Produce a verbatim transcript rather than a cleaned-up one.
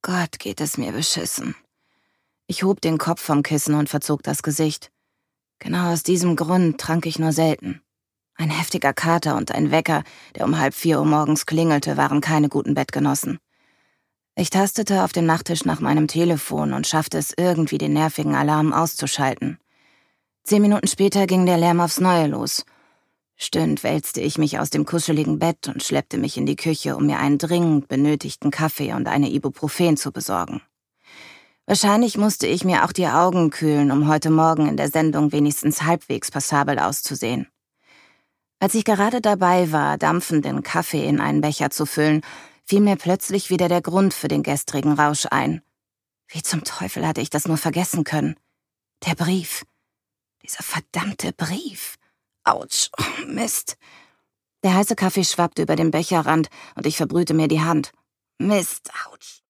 Gott, geht es mir beschissen. Ich hob den Kopf vom Kissen und verzog das Gesicht. Genau aus diesem Grund trank ich nur selten. Ein heftiger Kater und ein Wecker, der um halb vier Uhr morgens klingelte, waren keine guten Bettgenossen. Ich tastete auf dem Nachttisch nach meinem Telefon und schaffte es irgendwie, den nervigen Alarm auszuschalten. Zehn Minuten später ging der Lärm aufs Neue los. Stöhnend wälzte ich mich aus dem kuscheligen Bett und schleppte mich in die Küche, um mir einen dringend benötigten Kaffee und eine Ibuprofen zu besorgen. Wahrscheinlich musste ich mir auch die Augen kühlen, um heute Morgen in der Sendung wenigstens halbwegs passabel auszusehen. Als ich gerade dabei war, dampfenden Kaffee in einen Becher zu füllen, fiel mir plötzlich wieder der Grund für den gestrigen Rausch ein. Wie zum Teufel hatte ich das nur vergessen können? Der Brief. Dieser verdammte Brief. Autsch, oh Mist. Der heiße Kaffee schwappte über den Becherrand und ich verbrühte mir die Hand. Mist, autsch.